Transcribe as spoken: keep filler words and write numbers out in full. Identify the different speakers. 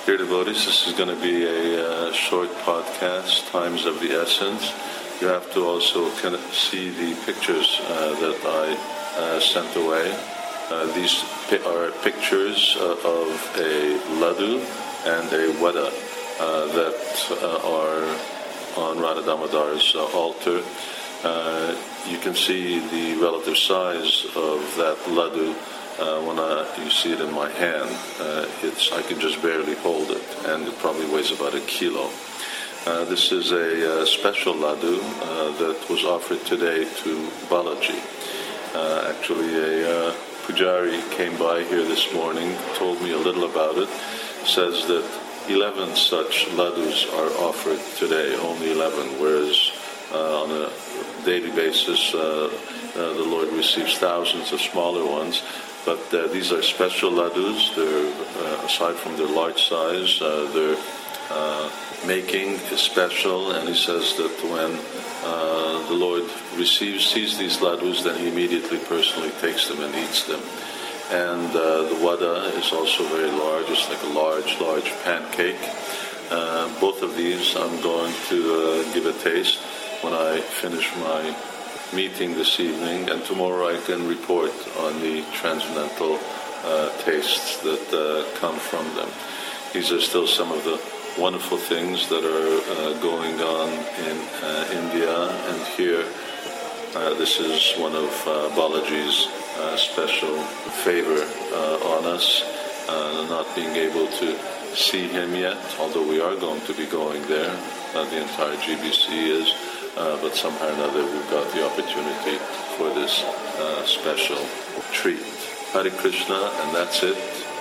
Speaker 1: Dear devotees, this is going to be a uh, short podcast, Times of the Essence. You have to also kind of see the pictures uh, that I uh, sent away. Uh, these pi- are pictures uh, of a laddu and a vada uh, that uh, are on Radha Damodar's uh, altar. Uh, you can see the relative size of that laddu. Uh, when I, you see it in my hand, uh, it's I can just barely hold it, and it probably weighs about a kilo. Uh, this is a uh, special laddu uh, that was offered today to Balaji. Uh, actually, a uh, pujari came by here this morning, told me a little about it, says that eleven such laddus are offered today, only eleven, whereas uh, on a daily basis uh, uh, the Lord receives thousands of smaller ones. But uh, these are special laddus. They're, uh, aside from their large size, uh, their uh, making is special. And he says that when uh, the Lord receives, sees these laddus, then he immediately personally takes them and eats them. And uh, the vada is also very large. It's like a large, large pancake. Uh, both of these I'm going to uh, give a taste when I finish my meeting this evening, and tomorrow I can report on the transcendental uh, tastes that uh, come from them. These are still some of the wonderful things that are uh, going on in uh, India, and here uh, this is one of uh, Balaji's uh, special favor uh, on us, uh, not being able to see him yet, although we are going to be going there. Uh, the entire G B C is. Uh, but somehow or another we've got the opportunity for this uh, special treat. Hare Krishna, and that's it.